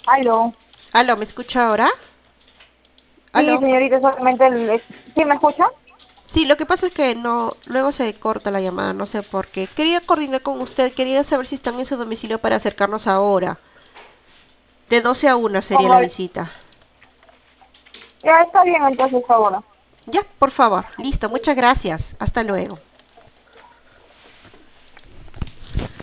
Aló. Aló, ¿me escucha ahora? Sí, Aló. señorita, solamente ¿Sí me escucha? Sí, lo que pasa es que no, luego se corta la llamada, no sé por qué. Quería coordinar con usted, quería saber si están en su domicilio para acercarnos ahora. De 12 a 1 sería la Como, visita. ya está bien entonces ahora. Ya, por favor. Listo, muchas gracias. Hasta luego.